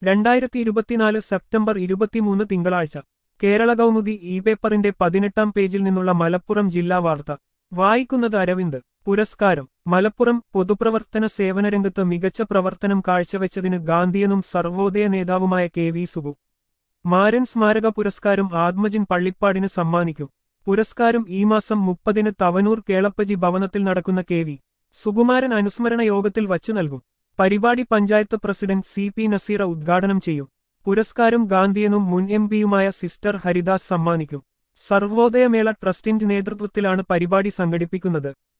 2024 September 23 തിങ്കളാഴ്ച Kerala Kaumudi E പേപ്പറിന്റെ 18-ാം പേജിൽ നിന്നുള്ള മലപ്പുറം ജില്ലാ വാർത്ത വായിക്കുന്നത് അരവിന്ദ്. പുരസ്കാരം മലപ്പുറം പൊതുപ്രവർത്തന സേവനരംഗത്ത് മികച്ച പ്രവർത്തനം കാഴ്ചവെച്ചതിന് ഗാന്ധിയനും സർവോദയ നേതാവുമായ കെ വി സുഗു മാരൻ സ്മാരക പുരസ്കാരം ആത്മജിൻ പള്ളിപ്പാടിന് സമ്മാനിക്കും. പുരസ്കാരം ഈ മാസം 30-ന് തവനൂർ കേളപ്പജി ഭവനത്തിൽ നടക്കുന്ന കെ വി സുകുമാരൻ അനുസ്മരണ യോഗത്തിൽ വച്ചു നൽകും. പരിപാടി panchayat president C P Naseera ഉദ്ഘാടനം ചെയ്യും. പുരസ്കാരം ഗാന്ധിയനും മുൻ എം പിയുമായ സിസ്റ്റർ ഹരിദാസ് സമ്മാനിക്കും. സർവോദയമേള ട്രസ്റ്റിന്റെ നേതൃത്വത്തിലാണ് പരിപാടി സംഘടിപ്പിക്കുന്നത്.